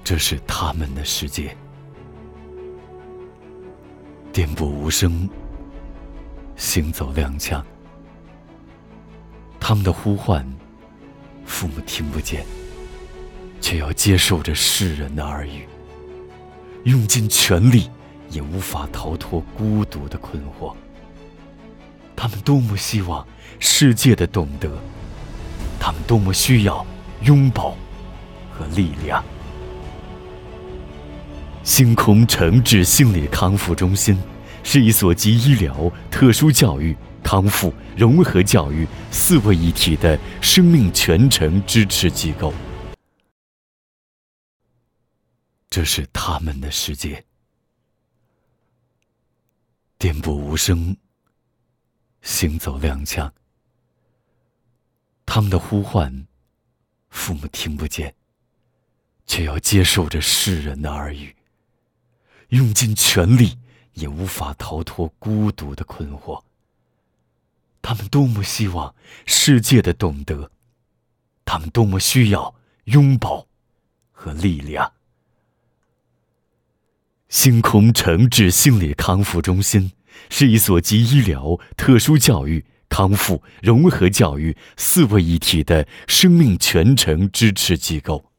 这是他们的世界，颠簸无声，行走踉跄。他们的呼唤，父母听不见，却要接受着世人的耳语，用尽全力也无法逃脱孤独的困惑。他们多么希望世界的懂得，他们多么需要拥抱和力量。星空诚挚心理康复中心是一所集医疗、特殊教育、康复、融合教育四位一体的生命全程支持机构。这是他们的世界，颠簸无声，行走踉跄。他们的呼唤，父母听不见，却要接受着世人的耳语，用尽全力也无法逃脱孤独的困惑。他们多么希望世界的懂得，他们多么需要拥抱和力量。星空诚挚心理康复中心是一所集医疗、特殊教育、康复、融合教育四位一体的生命全程支持机构。